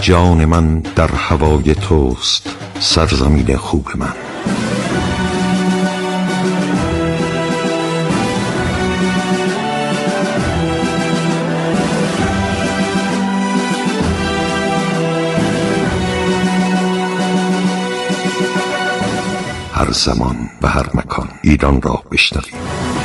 جان من در هوای توست سرزمین خوب من. هر زمان و هر مکان ایران را بشنویم.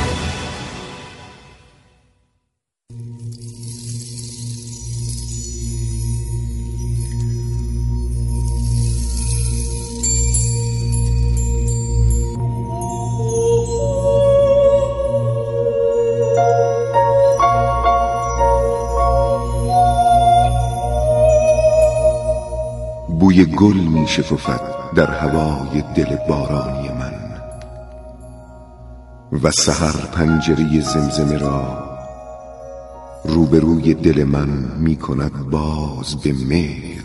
بوی گل می شکفد در هوای دل بارانی من و سحر پنجره زمزمه را روبروی دل من می کند باز به مهر.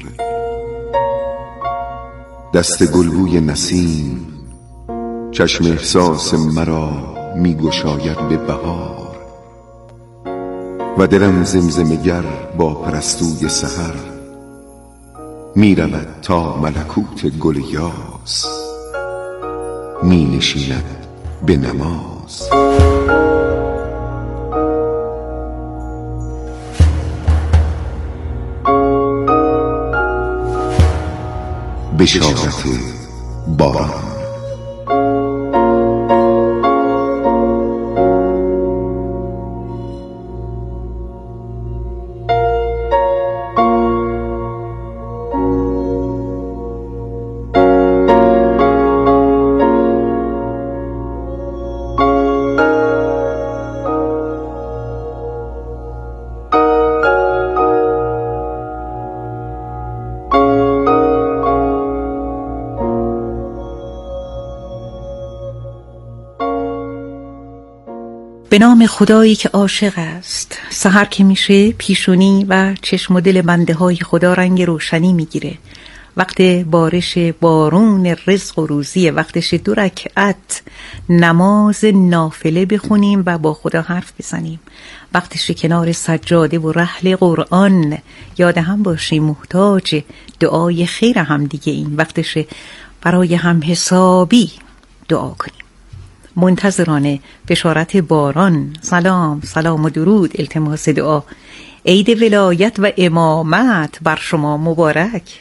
دست گلبوی نسیم چشم احساس مرا می گشاید به بهار و دلم زمزمه گر با پرستوی سحر می رود تا ملکوت گل یاس می نشیند به نماز. بشارت باران. به نام خدایی که عاشق است. سحر که میشه پیشونی و چشم و دل بنده های خدا رنگ روشنی میگیره. وقت بارش بارون رزق و روزی، وقتش 2 رکعت نماز نافله بخونیم و با خدا حرف بزنیم. وقتش کنار سجاده و رحل قرآن یاد هم باشیم، محتاج دعای خیر هم دیگه. این وقتش برای هم حسابی دعا کنیم. منتظران بشارت باران سلام سلام و درود، التماس دعا. عید ولایت و امامت بر شما مبارک.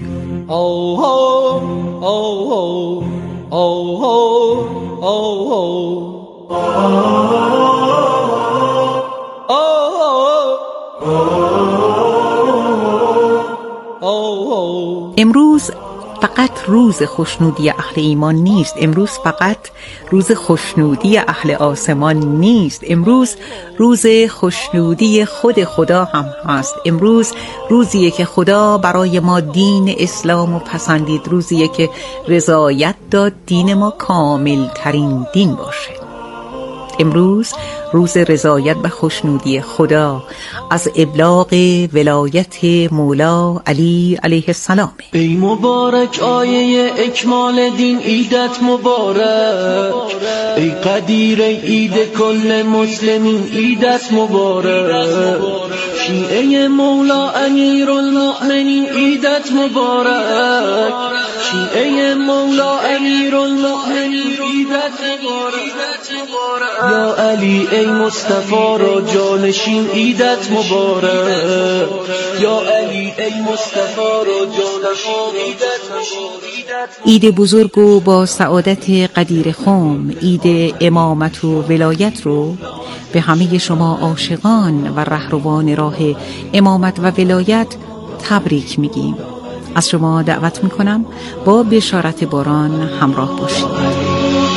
امروز فقط روز خوشنودی اهل ایمان نیست. امروز فقط روز خوشنودی اهل آسمان نیست. امروز روز خوشنودی خود خدا هم هست. امروز روزیه که خدا برای ما دین اسلام پسندید. روزیه که رضایت داد دین ما کامل ترین دین باشه. امروز روز رضایت و خوشنودی خدا از ابلاغ ولایت مولا علی علیه السلام. ای مبارک آیه اکمال دین، عیدت مبارک. ای قدیر عید کل مسلمین، عیدت مبارک. شیعه مولا امیرالمؤمنین، عیدت مبارک. شیعه مولا امیرالمؤمنین، عیدت مبارک. یا علی ای مصطفی را جانشین، عیدت مبارک. یا علی ای مصطفی را جانشین، عیدت مبارک. عید بزرگ و با سعادت قدیر خم، عید امامت و ولایت رو به همه شما عاشقان و رهروان راه امامت و ولایت تبریک میگیم. از شما دعوت میکنم با بشارت باران همراه باشید.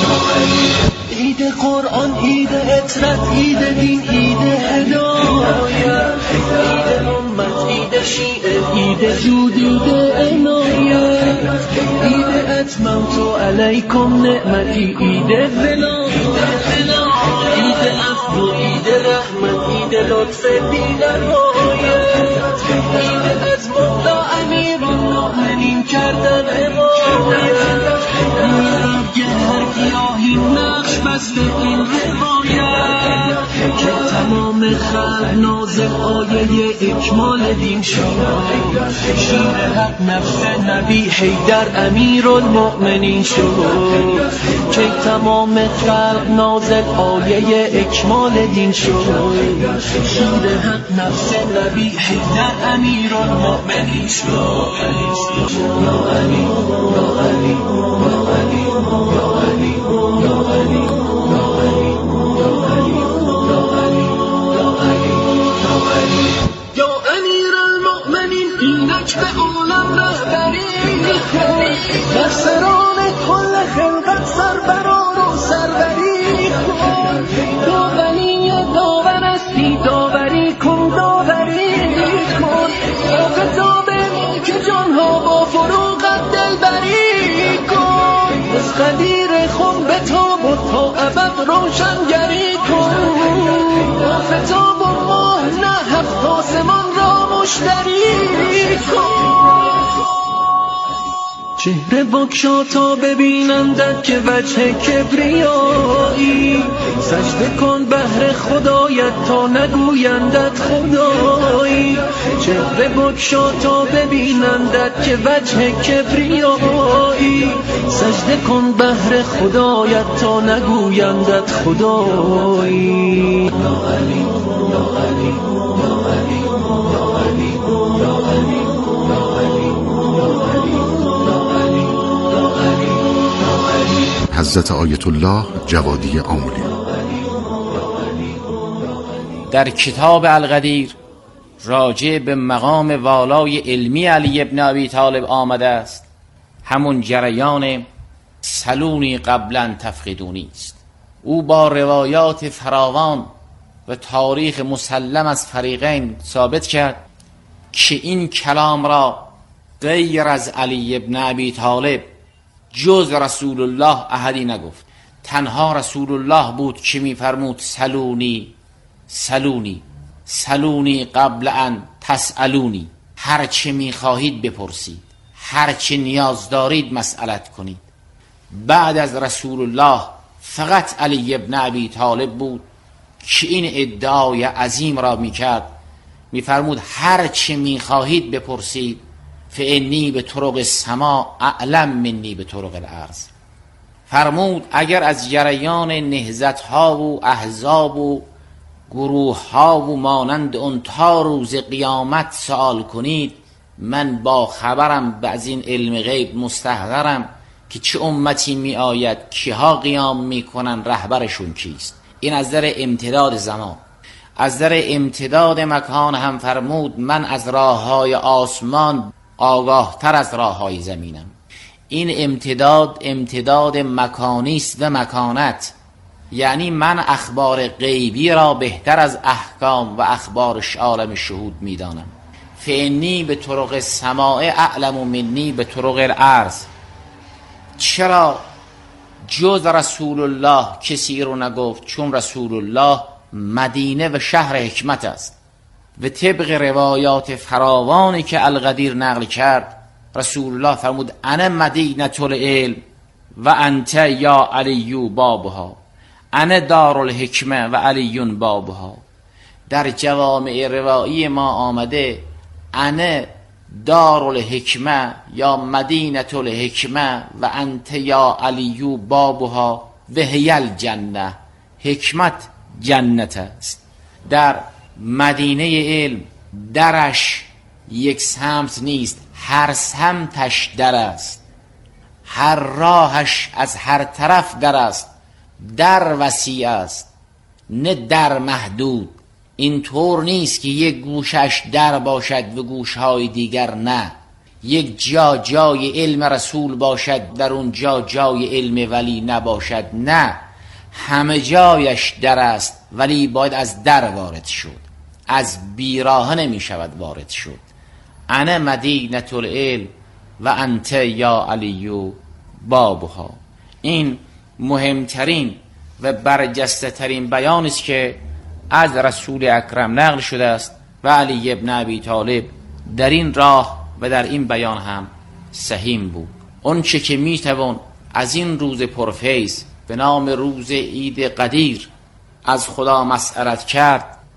عید قرآن، عید عطرت، عید دین، عید هدایت، عید امت، عید شیعه، عید جود، عید عنایت، عید اتممت علیکم نعمتی، عید ولایت، عید عفو، عید رحمت، عید لطف بی نهایت، عید از مولا امیرالمؤمنین کردن حمایت، هر گیاهی نقش بسته این روایت که تمام خلق نازل آیه اکمال دین شد، شیر حق نفس نبی حیدر امیرالمؤمنین شد، که تمام خلق نازل آیه اکمال دین شد، شیر حق نفس نبی حیدر امیرالمؤمنین شد. یا علی یا علی یا علی یا علی یا علی اینک به عالم رهبری در سران کل خلقت سربران و سروری کن، داوری داور استی داوری کن داوری کن، آفتاب که جانها با فروغت دلبری کن، از قدیر خون به تاب و تا ابد روشنگری کن، آفتاب و ماه نه هفت آسمان را مشتری کن، چهره بگشا تا ببینندت که وجه کبریایی، سجده کن بهر خدایت تا نگویندت خدایی، چهره بگشا تا ببینندت که وجه کبریایی، سجده کن بهر خدایت تا نگویندت خدایی. یا علی یا علی یا علی یا علی یا علی حضرت آیت الله جوادی آملی. در کتاب القدیر راجع به مقام والای علمی علی ابن ابی طالب آمده است، همون جریان سلونی قبلا تفقدونی است. او با روایات فراوان و تاریخ مسلم از فریقین ثابت کرد که این کلام را غیر از علی ابن ابی طالب جز رسول الله احدی نگفت. تنها رسول الله بود که می‌فرمود سلونی سلونی سلونی قبل ان تسالونی، هر چه می‌خواهید بپرسید، هر چه نیاز دارید مسئلت کنید. بعد از رسول الله فقط علی ابن ابی طالب بود که این ادعای عظیم را می‌کرد، می‌فرمود هر چه می‌خواهید بپرسید، فانی به طرق السما اعلم منی به طرق الارض. فرمود اگر از جریان نهضت‌ها و احزاب و گروه‌ها و مانند اون تا روز قیامت سوال کنید، من با خبرم از این علم غیب مستحضرم که چه امتی می آید، کیها قیام می کنن، رهبرشون کیست. این از در امتداد زمان. از در امتداد مکان هم فرمود من از راه‌های آسمان آگاه تر از راه‌های زمینم. این امتداد مکانی است و مکانت، یعنی من اخبار غیبی را بهتر از احکام و اخبار عالم شهود میدانم. فانی به طرق السماء اعلم منی به طرق الارض. چرا جز رسول الله کسی رو نگفت؟ چون رسول الله مدینه و شهر حکمت است و طبق روایات فراوانی که القدیر نقل کرد رسول الله فرمود انا مدینه العلم و انت یا علی بابها، انا دار الحکمه و علی بابها. در جوامع روایی ما آمده انا دار الحکمه یا مدینه الحکمه و انت یا علی بابها و هی الجنه. حکمت جنت است. در مدینه علم درش یک سمت نیست، هر سمتش در است، هر راهش از هر طرف در است. در وسیع است نه در محدود. این طور نیست که یک گوشش در باشد و گوشهای دیگر نه. یک جای علم رسول باشد در اون جای علم ولی نباشد، نه، همه جایش در است ولی باید از در وارد شد، از بیراه نمی شود وارد شد. انا مدینه العلم و انت یا علی بابها. این مهمترین و برجسته ترین بیان است که از رسول اکرم نقل شده است و علی ابن ابی طالب در این راه و در این بیان هم سهیم بود. اون چه که میتوان از این روز پرفیض به نام روز عید قدیر از خدا مسئلت کرد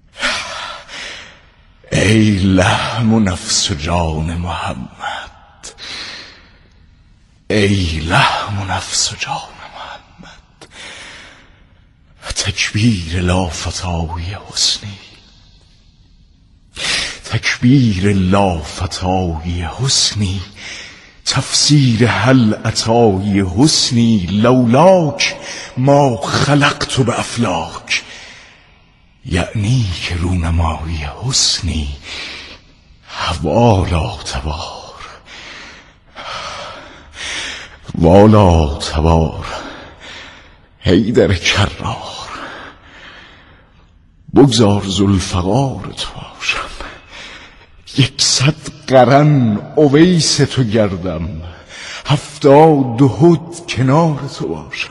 ای لحم و نفس و جان محمد، ای لحم و نفس و جان محمد، تکبیر لافتای حسنی، تکبیر لافتای حسنی، تفسیر هل اتای حسنی، لولاک ما خلقت به افلاک، یعنی که رونمایی حسنی، والا تبار، والا تبار، حیدر کرار، بگذار ذوالفقار تو باشم، 100 قرن اویس تو گردم، 70 احد کنار تو باشم.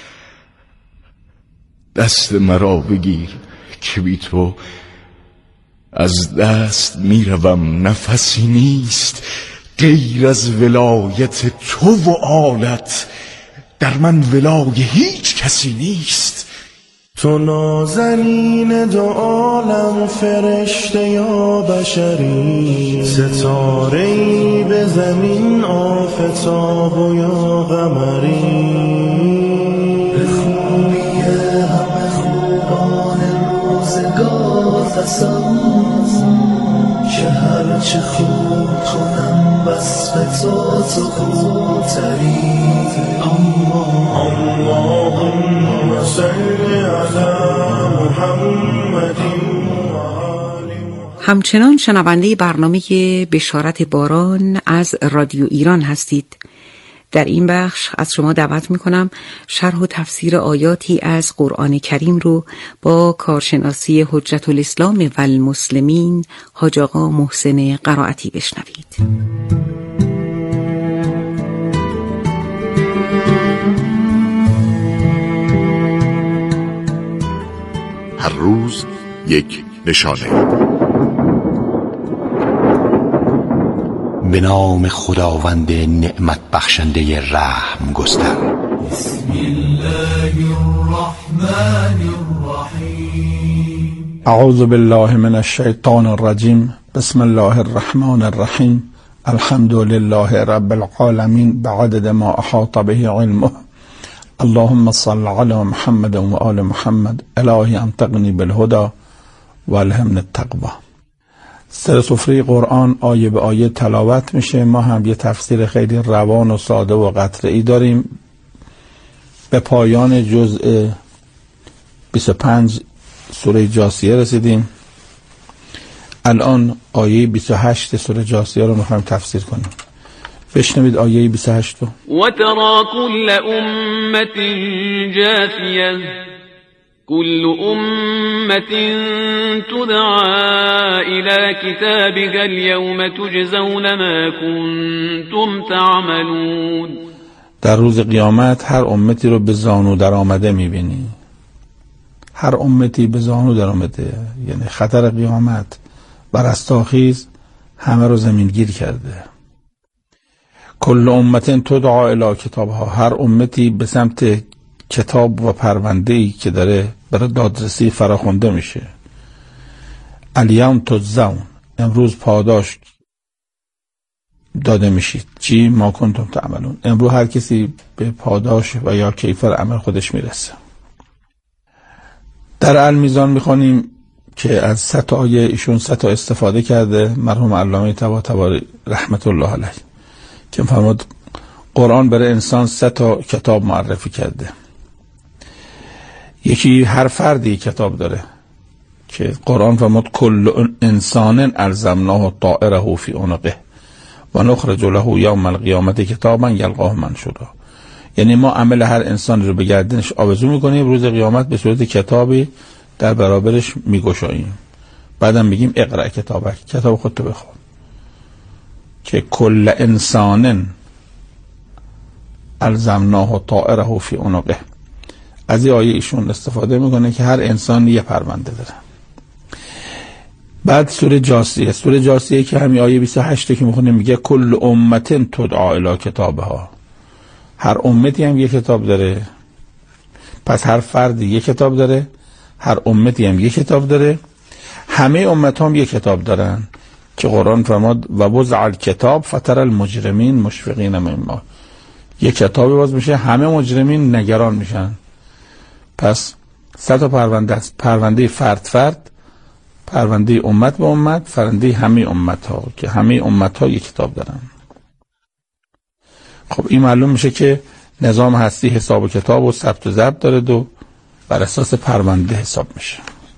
دست مرا بگیر که بی تو از دست میروم، نفسی نیست غیر از ولایت تو و آلت، در من ولای هیچ کسی نیست. تو نازنین دو عالم، فرشته یا بشری، ستاره‌ای به زمین، آفتاب و یا قمری، به خوبی همه خوبان روزگار قسم، که هرچه خوب کنم بس به تو خوبتری. اللهم صل علی محمد. همچنان شنونده برنامه بشارت باران از رادیو ایران هستید. در این بخش از شما دعوت میکنم شرح و تفسیر آیاتی از قرآن کریم رو با کارشناسی حجت الاسلام و المسلمین حاج آقا محسن قرائتی بشنوید. هر روز یک نشانه. به نام خداوند نعمت بخشنده رحم گستر. بسم الله الرحمن الرحیم. اعوذ بالله من الشیطان الرجیم. بسم الله الرحمن الرحیم. الحمد لله رب العالمین بعدد ما احاط به علمه. اللهم صل علی محمد و آل محمد. الهی انطقنی بالهدى و الهمنی التقوی. سر سفره قرآن آیه به آیه تلاوت میشه. ما هم یه تفسیر خیلی روان و ساده و قطعی داریم. به پایان جزء 25 سوره جاثیه رسیدیم. الان آیه 28 سوره جاثیه رو میخوایم تفسیر کنیم. بشنوید آیه 28 رو. و ترى كل امة جاثیه كل أمة تدعى إلى كتابك اليوم تجزون ما كنتم تعملون. در روز قیامت هر امتی رو به زانو در آمده میبینی. هر امتی به زانو در آمده، یعنی خطر قیامت بر رستاخیز همه رو زمین گیر کرده. کل امت تدعا الی کتابها، هر امتی به سمت کتاب و پرونده‌ای که داره برای دادرسی فراخونده میشه. الیوم تجزون، امروز پاداش داده میشید. چی؟ ما کنتم تعملون، امروز هر کسی به پاداش و یا کیفر عمل خودش میرسه. در المیزان میخونیم که از 100 آیه ایشون 100 استفاده کرده، مرحوم علامه طباطبایی رحمت الله علیه، که فرمود قرآن برای انسان 100 کتاب معرفی کرده. یکی هر فردی کتاب داره که قرآن فرمود کل انسان الزمناه طائره فی عنقه و نخرج له یوم القیامت کتابا یلقاه منشورا. یعنی ما عمل هر انسان رو به گردنش آویزون میکنیم، روز قیامت به صورت کتابی در برابرش میگشاییم. بعدم میگیم اقرأ کتابک، کتاب خودتو بخون. که کل انسان الزمناه طائره فی عنقه، از این آیه ایشون استفاده میکنه که هر انسان یه پرونده داره. بعد سوره جاثیه، سوره جاثیه که همین آیه 28 که میخونیم میگه کل امت تدعا الی کتابها، هر امتی هم یه کتاب داره. پس هر فردی یه کتاب داره، هر امتی هم یه کتاب داره. همه امت هم یک کتاب دارن که قرآن فرماد و وضع الکتاب فتر المجرمین مشفقین مما. یک کتابی باز میشه، همه مجرمین نگران میشن. پس 100 تا پرونده است، پرونده فرد، پرونده امت به امت، پرونده همه امت ها که همه امت ها یک کتاب دارن. خب این معلوم میشه که نظام هستی حساب و کتاب و ثبت و ضبط داره و بر اساس پرونده حساب میشه.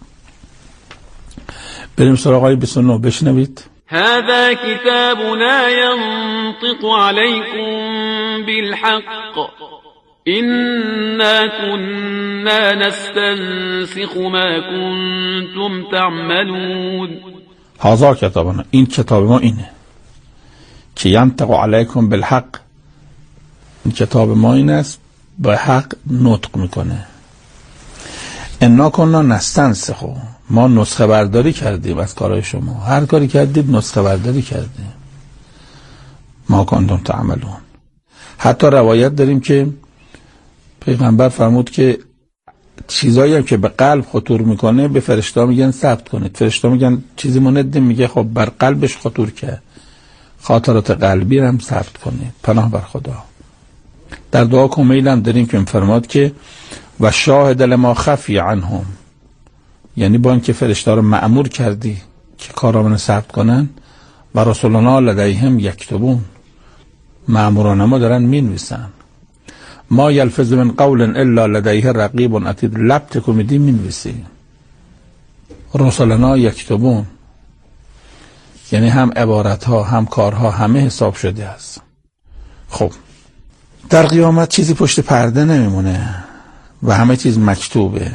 بریم سراغ آیه 29 بشنوید. هذا كتابنا ينطق عليكم بالحق إنا كنا نستنسخ ما كنتم تعملون. هذا کتابنا، این کتاب ما اینه که ینطق علیکم بالحق، این کتاب ما این است به حق نطق میکنه. انا کنا نستنسخ، ما نسخه برداری کردیم از کارهای شما، هر کاری کردیم نسخه برداری کردیم. ما کنتم تعملون. حتی روایت داریم که پیغمبر فرمود که چیزایی هم که به قلب خطور میکنه به فرشته میگن ثبت کنید. فرشته میگن چیزی ما ندیم، میگه خب بر قلبش خطور کرد، خاطرات قلبی هم ثبت کنید. پناه بر خدا. در دعا کمیل هم داریم که فرمود که و شاهد لما خفی عنهم، یعنی با اینکه فرشته رو مأمور کردی که کارامون ثبت کنن و رسولنا لدیهم یکتبون، مأموران ما دارن مینویسن. ما یلفظ من قول الا لدیه رقیب عتید، لب تکون میدی مینویسی. رسولنا یکتبون یعنی هم عبارت ها هم کارها همه حساب شده است. خب در قیامت چیزی پشت پرده نمیمونه و همه چیز مکتوبه.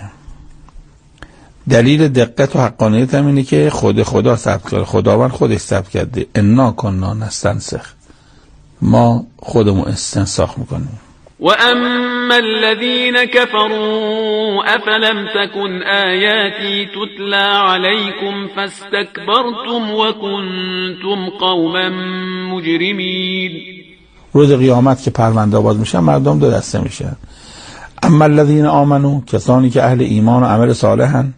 دلیل دقت و حقانیت هم اینه که خدا ثبت کرده، خداوند خودش ثبت کرده. انا کنا نستنسخ، ما خودمون استنساخ میکنیم. و اما الذين كفروا افلم تكن آیاتی تتلى عليكم فاستكبرتم وكنتم قوما مجرمین. روز قیامت که پرونده باز میشن مردم دو دسته میشن. اما الذين آمنوا، کسانی که اهل ایمان و عمل صالحن،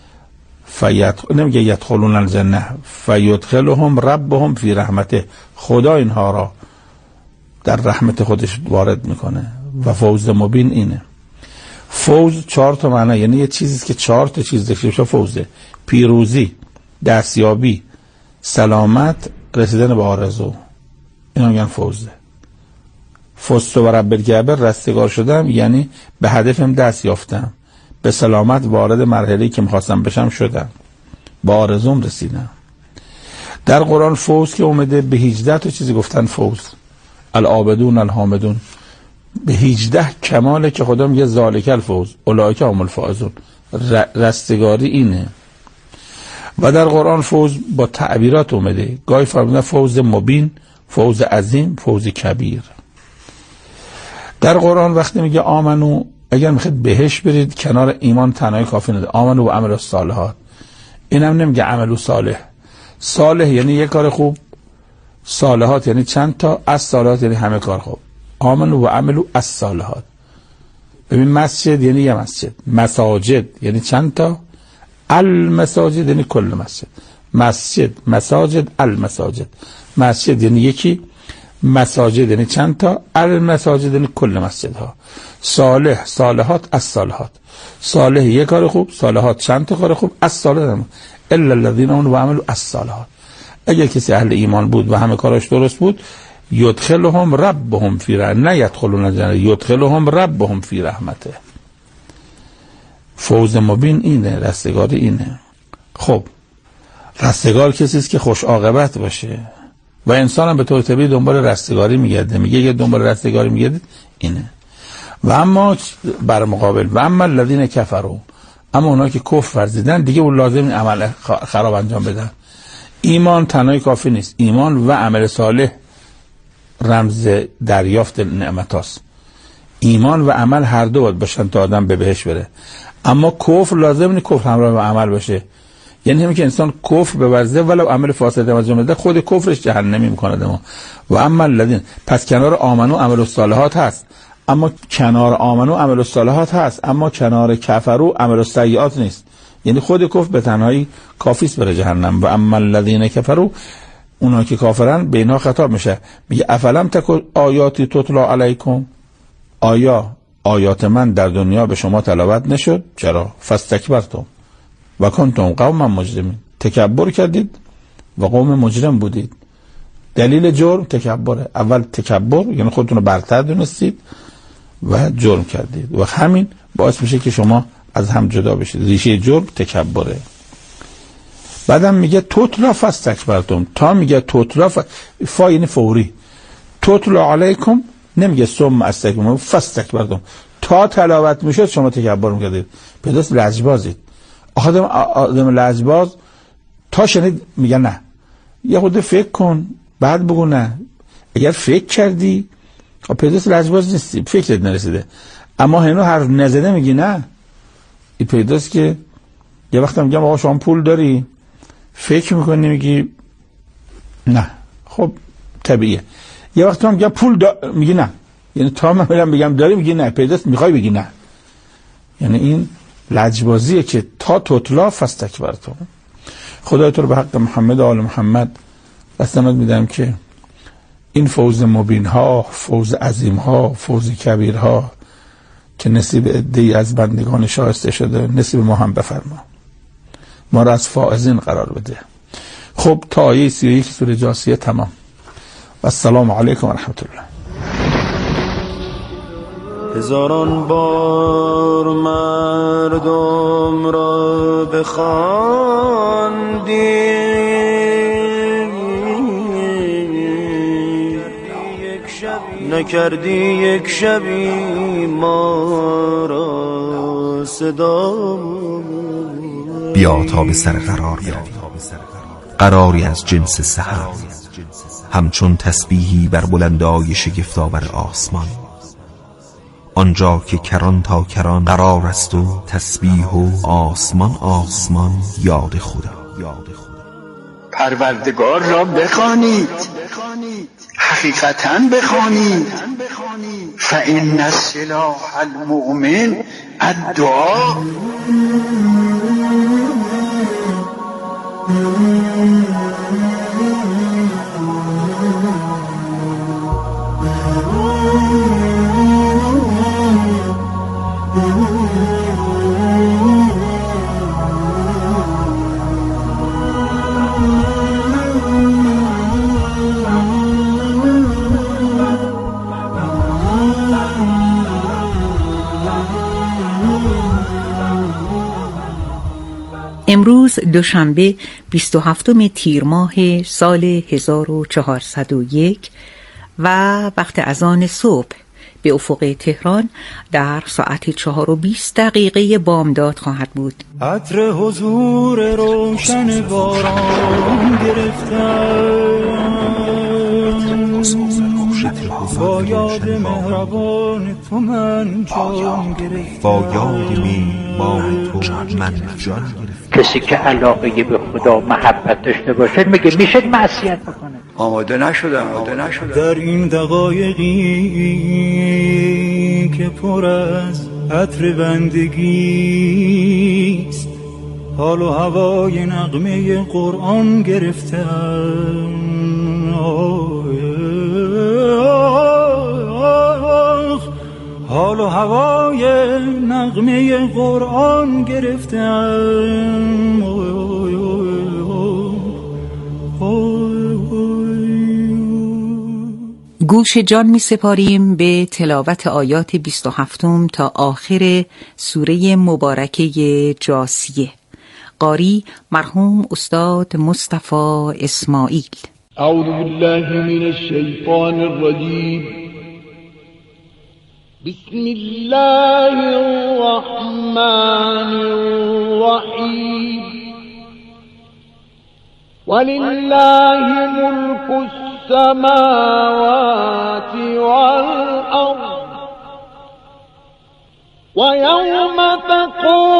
نمیگه یدخلون الجنه، فیدخلهم ربهم فی رحمته، خدا اینها را در رحمت خودش وارد میکنه. و فوز مبین اینه. فوز 4 تا معنی، یعنی یه چیزی که 4 تا چیز داشته باشه فوزه: پیروزی، دستیابی، سلامت، رسیدن به آرزو. اینا میگن فوزه. فزت و رب الکعبه، رستگار شدم یعنی به هدفم دست یافتم، به سلامت وارد مرحله‌ای که می‌خواستم بشم شدم، با آرزوم رسیدم. در قرآن فوز که اومده به 18 تا چیزی گفتن فوز. العابدون الحامدون، به 18 کماله که خدا میگه ذالک الفوز اولئک هم الفائزون، رستگاری اینه. و در قرآن فوز با تعبیرات اومده، گاهی فرموده فوز مبین، فوز عظیم، فوز کبیر. در قرآن وقتی میگه آمنو، اگر میخواید بهش برید کنار ایمان تنهایی کافی نده. آمنو و عمل الصالحات، اینم نمیگه عمل صالح. صالح یعنی یک کار خوب، صالحات یعنی چند تا، از صالحات یعنی همه کار خوب. آمنو و عملو الصالحات. ببین مسجد یعنی یه مسجد، مساجد یعنی چند تا، المساجد یعنی کل مسجد، مسجد مساجد المساجد، مسجد یعنی یکی، مساجد یعنی چند تا، المساجد یعنی کل مسجد ها. صالح، صالحات، از صالحات. صالح یک کار خوب، صالحات چند تا کار خوب، از صالحات الا الذين آمنوا وعملوا الصالحات. اگر کسی اهل ایمان بود و همه کاراش درست بود، یدخلهم ربهم فی رحمته، نه یدخلون الجنه، یدخلهم ربهم فی رحمته. فوز مبین اینه، رستگاری اینه. خب رستگار کسی است که خوش عاقبت باشه و انسان هم به طور طبیعی دنبال رستگاری میگرده. میگه یه دنبال رستگاری میگردید اینه. و اما بر مقابل و اما الذین کفروا، اما اونها که کفر ورزیدن دیگه اون لازم این عمل خراب انجام بدن. ایمان تنهایی کافی نیست، ایمان و عمل صالح رمز دریافت نعمت هاست. ایمان و عمل هر دو باید باشن تا آدم به بهش بره. اما کفر لازم نیست کفر همراه با عمل باشه. یعنی همین که انسان کفر بورزه ولو عمل فاسد انجام بده، خود کفرش جهنمی میکنه ما. و اما الذین، پس کنار آمنو عمل الصالحات هست، اما کنار آمنو عمل الصالحات هست، اما کنار کفرو عمل السیئات نیست. یعنی خود کفر به تنهایی کافیست برای جهنم. و اما الذین کفروا، اونا که کافرن به اینا خطاب میشه، میگه افلم تکن آیاتی تتلا علیکم، آیا آیات من در دنیا به شما تلاوت نشد؟ چرا؟ فاستکبرتم و کنتم قوما مجرمین، تکبر کردید و قوم مجرم بودید. دلیل جرم تکبره. اول تکبر یعنی خودتون رو برتر دونستید و جرم کردید و همین باعث میشه که شما از هم جدا بشید. ریشه جرم تکبره. بعدم میگه توتلا فاستکبرتم، تا میگه توتلا فا یعنی فوری، توتلا علیکم نمیگه ثم استکبرتم، فاستکبرتم، تا تلاوت میشد شما تکبر میکردید. پیداست لجبازید. آدم لجباز تا شنید میگه نه، یه خود فکر کن بعد بگو نه. اگر فکر کردی پیداست لجباز نیستی، فکرت نرسیده، اما هنو حرف نزده میگی نه. این پیداست که یه وقت میگم آقا شما پول داری، فکر میکنی میگی نه، خب طبیعیه. یه وقت هم میگم پول میگی نه، یعنی تا من بگم داری میگی نه، پیداست میخوای بگی نه. یعنی این لجبازیه که تا توتلا فاستکبرتم. خدای تو رو به حق محمد و آل محمد قسمت میدم که این فوز مبین ها، فوز عظیم ها، فوز کبیر ها که نصیب عده‌ای از بندگان شایسته شده، نصیب ما هم بفرما، ما را از فائزین قرار بده. خب تا آیه 31 سوره جاثیه تمام. و السلام علیکم و رحمت الله. هزاران بار مردم را بخواندی، نکردی یک شبی ما را صدا. بیا تا به سر قرار بیابی، قراری از جنس سحر، همچون تسبیحی بر بلندای شگفت‌آور آسمان، آنجا که کران تا کران قرار است و تسبیح و آسمان آسمان یاد خدا. پروردگار را بخوانید، حقیقتاً بخوانید. فإن سلاح المؤمن الدعاء. امروز دوشنبه 27 تیر ماه سال 1401 و وقت اذان صبح به افق تهران در ساعت 4:20 بامداد خواهد بود. عطر حضور روشن باران گرفتم، با یاد مهربان تو من جان گرفتم، با یاد میهمان تو من جان گرفتم. کسی که علاقه به خدا محبت داشته باشه میگه میشه معصیت بکنه. آماده نشدم. در این دقایقی که پر از عطر بندگیست، حال و هوای نغمه قرآن گرفتم. حال و هوای نغمه قرآن گرفتم. گوش جان می سپاریم به تلاوت آیات 27 تا آخر سوره مبارکه جاثیه. قاری مرحوم استاد مصطفی اسماعیل. اعوذ بالله من الشیطان الرجیم. بسم الله الرحمن الرحیم. ولله ملك السماوات والأرض ويوم تقوم